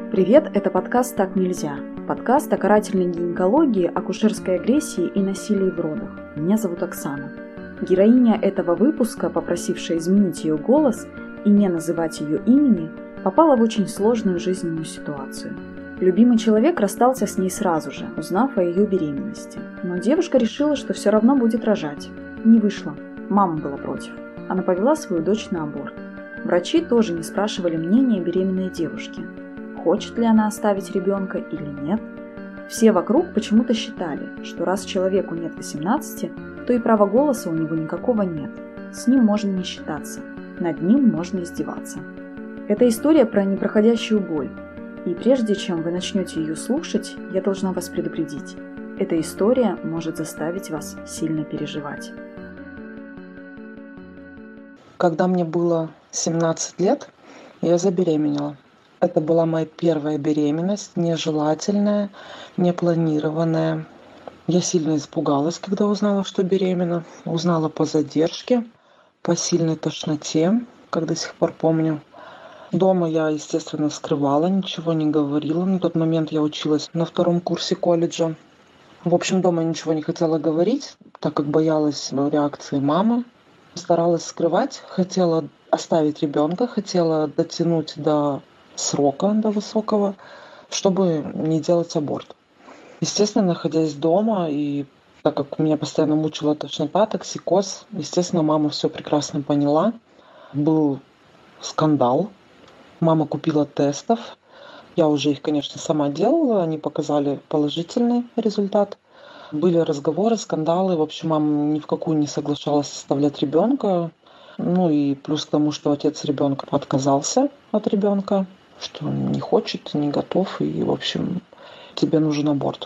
Привет, это подкаст «Так нельзя». Подкаст о карательной гинекологии, акушерской агрессии и насилии в родах. Меня зовут Оксана. Героиня этого выпуска, попросившая изменить ее голос и не называть ее имени, попала в очень сложную жизненную ситуацию. Любимый человек расстался с ней сразу же, узнав о ее беременности. Но девушка решила, что все равно будет рожать. Не вышло. Мама была против. Она повела свою дочь на аборт. Врачи тоже не спрашивали мнения беременной девушки. Хочет ли она оставить ребенка или нет. Все вокруг почему-то считали, что раз человеку нет 18, то и права голоса у него никакого нет. С ним можно не считаться, над ним можно издеваться. Это история про непроходящую боль. И прежде чем вы начнете ее слушать, я должна вас предупредить. Эта история может заставить вас сильно переживать. Когда мне было 17 лет, я забеременела. Это была моя первая беременность, нежелательная, непланированная. Я сильно испугалась, когда узнала, что беременна. Узнала по задержке, по сильной тошноте, как до сих пор помню. Дома я, естественно, скрывала, ничего не говорила. На тот момент я училась на 2-м курсе колледжа. В общем, дома я ничего не хотела говорить, так как боялась реакции мамы. Старалась скрывать, хотела оставить ребенка, хотела дотянуть до срока, до высокого, чтобы не делать аборт. Естественно, находясь дома, и так как меня постоянно мучила тошнота, токсикоз, естественно, мама все прекрасно поняла. Был скандал. Мама купила тестов. Я уже их, конечно, сама делала, они показали положительный результат. Были разговоры, скандалы. В общем, мама ни в какую не соглашалась оставлять ребенка. Ну и плюс к тому, что отец ребенка отказался от ребенка, что он не хочет, не готов, и, в общем, тебе нужен аборт.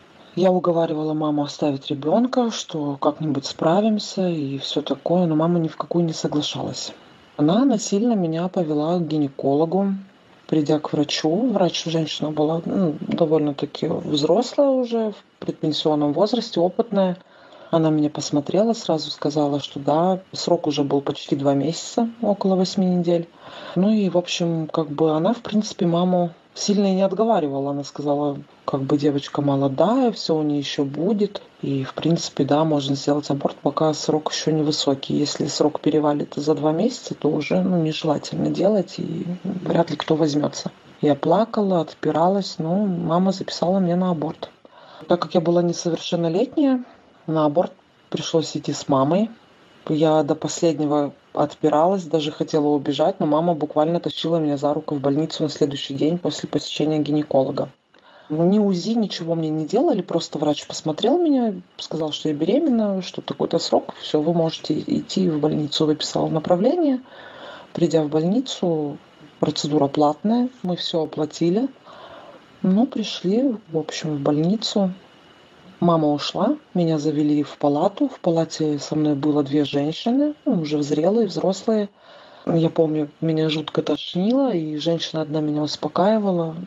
Я уговаривала маму оставить ребенка, что как-нибудь справимся и все такое, но мама ни в какую не соглашалась. Она насильно меня повела к гинекологу, придя к врачу. Врач женщина была довольно-таки взрослая уже, в предпенсионном возрасте, опытная. Она меня посмотрела, сразу сказала, что да, срок уже был почти 2 месяца, около 8 недель. Ну и, в общем, она, в принципе, маму сильно и не отговаривала. Она сказала, девочка молодая, все у нее еще будет. И, в принципе, да, можно сделать аборт, пока срок еще невысокий. Если срок перевалит за 2 месяца, то уже нежелательно делать, и вряд ли кто возьмется. Я плакала, отпиралась, но мама записала меня на аборт. Так как я была несовершеннолетняя, на аборт пришлось идти с мамой. Я до последнего отпиралась, даже хотела убежать, но мама буквально тащила меня за руку в больницу на следующий день после посещения гинеколога. Ни УЗИ, ничего мне не делали, просто врач посмотрел меня, сказал, что я беременна, что такой-то срок, все, вы можете идти в больницу, выписал направление. Придя в больницу, процедура платная, мы все оплатили. Пришли, в общем, в больницу. Мама ушла, меня завели в палату. В палате со мной было 2 женщины, уже зрелые, взрослые. Я помню, меня жутко тошнило, и женщина одна меня успокаивала.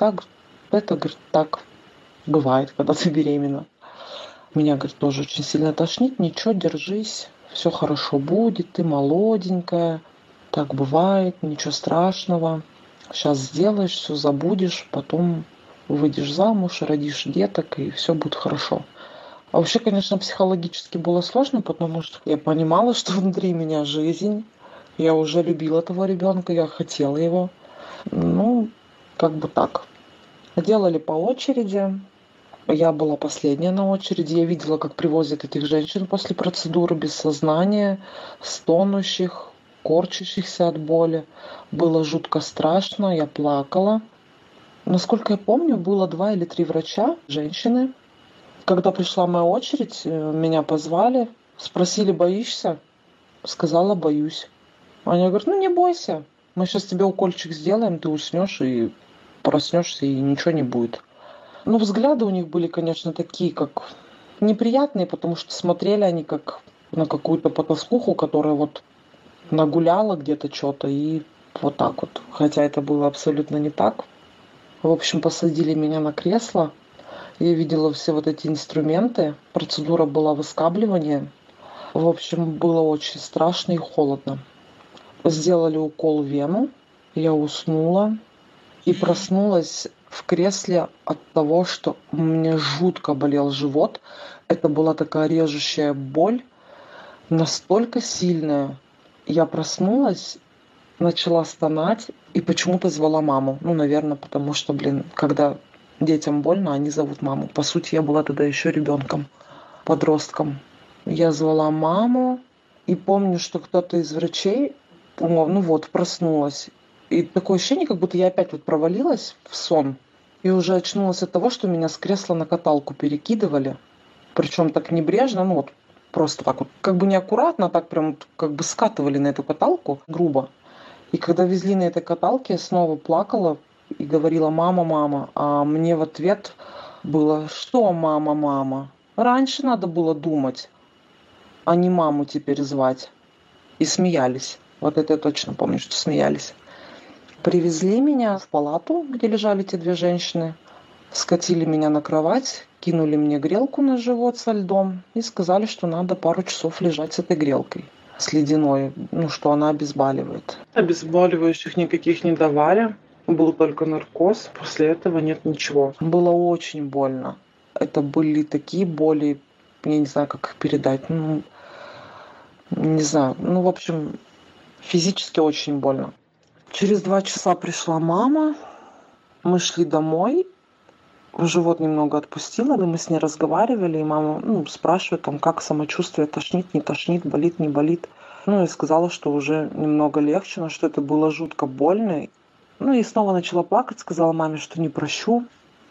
Так бывает, когда ты беременна. Меня, тоже очень сильно тошнит. Ничего, держись, все хорошо будет, ты молоденькая. Так бывает, ничего страшного. Сейчас сделаешь, все забудешь, потом выйдешь замуж, родишь деток, и все будет хорошо. А вообще, конечно, психологически было сложно, потому что я понимала, что внутри меня жизнь. Я уже любила этого ребенка, я хотела его. Так. Делали по очереди. Я была последняя на очереди. Я видела, как привозят этих женщин после процедуры без сознания, стонущих, корчащихся от боли. Было жутко страшно, я плакала. Насколько я помню, было 2 или 3 врача, женщины. Когда пришла моя очередь, меня позвали, спросили, боишься? Сказала, боюсь. Они говорят, не бойся, мы сейчас тебе укольчик сделаем, ты уснешь и проснешься, и ничего не будет. Взгляды у них были, конечно, такие, как неприятные, потому что смотрели они как на какую-то потаскуху, которая нагуляла где-то что-то, и вот так вот. Хотя это было абсолютно не так. В общем, посадили меня на кресло. Я видела все эти инструменты. Процедура была выскабливания. В общем, было очень страшно и холодно. Сделали укол в вену. Я уснула. и проснулась в кресле от того, что у меня жутко болел живот. Это была такая режущая боль, настолько сильная. Я проснулась, начала стонать и почему-то звала маму. Ну, наверное, потому что, когда детям больно, они зовут маму. По сути, я была тогда еще ребенком, подростком. Я звала маму и помню, что кто-то из врачей, проснулась. И такое ощущение, как будто я опять провалилась в сон. И уже очнулась от того, что меня с кресла на каталку перекидывали. Причем так небрежно, просто так вот, как бы неаккуратно, а так прям как бы скатывали на эту каталку грубо. И когда везли на этой каталке, я снова плакала и говорила: мама, мама. А мне в ответ было: что мама, мама? Раньше надо было думать, а не маму теперь звать. И смеялись. Вот это я точно помню, что смеялись. Привезли меня в палату, где лежали те две женщины, скатили меня на кровать, кинули мне грелку на живот со льдом и сказали, что надо пару часов лежать с этой грелкой, с ледяной, что она обезболивает. Обезболивающих никаких не давали, был только наркоз, после этого нет ничего. Было очень больно. Это были такие боли, я не знаю, как их передать, не знаю, в общем, физически очень больно. Через 2 часа пришла мама, мы шли домой, живот немного отпустила, и мы с ней разговаривали, и мама спрашивает, как самочувствие, тошнит, не тошнит, болит, не болит. И сказала, что уже немного легче, но что это было жутко больно. И снова начала плакать, сказала маме, что не прощу.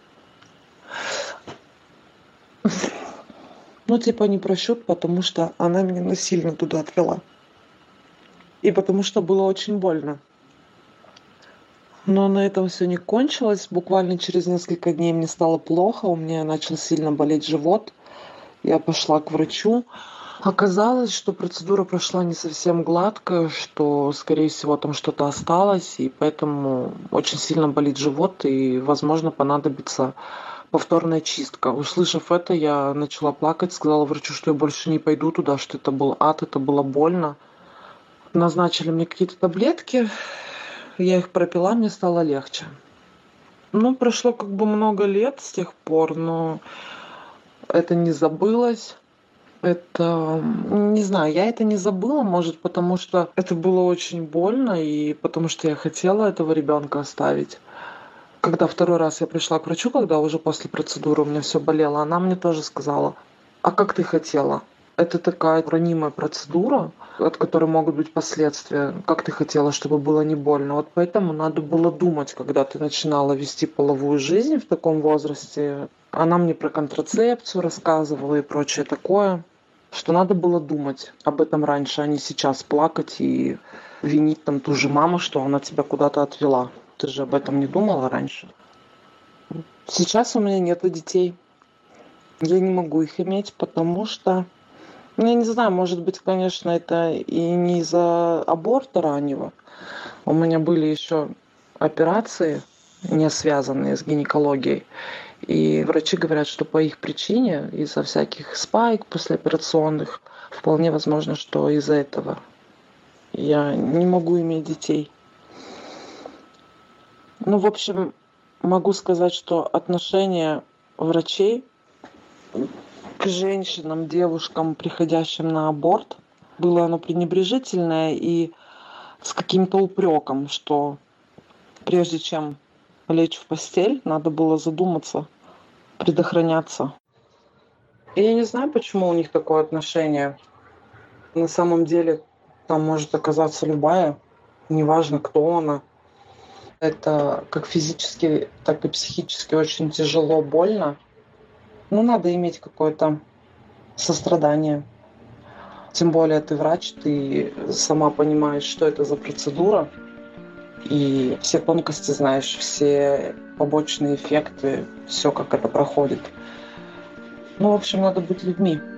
Не прощу, потому что она меня насильно туда отвела. И потому что было очень больно. Но на этом все не кончилось. Буквально через несколько дней мне стало плохо, у меня начал сильно болеть живот. Я пошла к врачу. Оказалось, что процедура прошла не совсем гладко, что, скорее всего, там что-то осталось, и поэтому очень сильно болит живот, и, возможно, понадобится повторная чистка. Услышав это, я начала плакать, сказала врачу, что я больше не пойду туда, что это был ад, это было больно. Назначили мне какие-то таблетки. Я их пропила, мне стало легче. Прошло много лет с тех пор, но это не забылось. Это, не знаю, я это не забыла, может, потому что это было очень больно, и потому что я хотела этого ребенка оставить. Когда второй раз я пришла к врачу, когда уже после процедуры у меня все болело, она мне тоже сказала: а как ты хотела? Это такая ранимая процедура, от которой могут быть последствия. Как ты хотела, чтобы было не больно? Вот поэтому надо было думать, когда ты начинала вести половую жизнь в таком возрасте. Она мне про контрацепцию рассказывала и прочее такое, что надо было думать об этом раньше, а не сейчас плакать и винить ту же маму, что она тебя куда-то отвела. Ты же об этом не думала раньше. Сейчас у меня нет детей. Я не могу их иметь, потому что... я не знаю, может быть, конечно, это и не из-за аборта раннего. У меня были еще операции, не связанные с гинекологией. И врачи говорят, что по их причине, из-за всяких спайк послеоперационных, вполне возможно, что из-за этого я не могу иметь детей. В общем, могу сказать, что отношение врачей к женщинам, девушкам, приходящим на аборт, было оно пренебрежительное и с каким-то упреком, что прежде чем лечь в постель, надо было задуматься, предохраняться. И я не знаю, почему у них такое отношение. На самом деле там может оказаться любая, неважно, кто она. Это как физически, так и психически очень тяжело, больно. Надо иметь какое-то сострадание. Тем более ты врач, ты сама понимаешь, что это за процедура. И все тонкости знаешь, все побочные эффекты, все, как это проходит. В общем, надо быть людьми.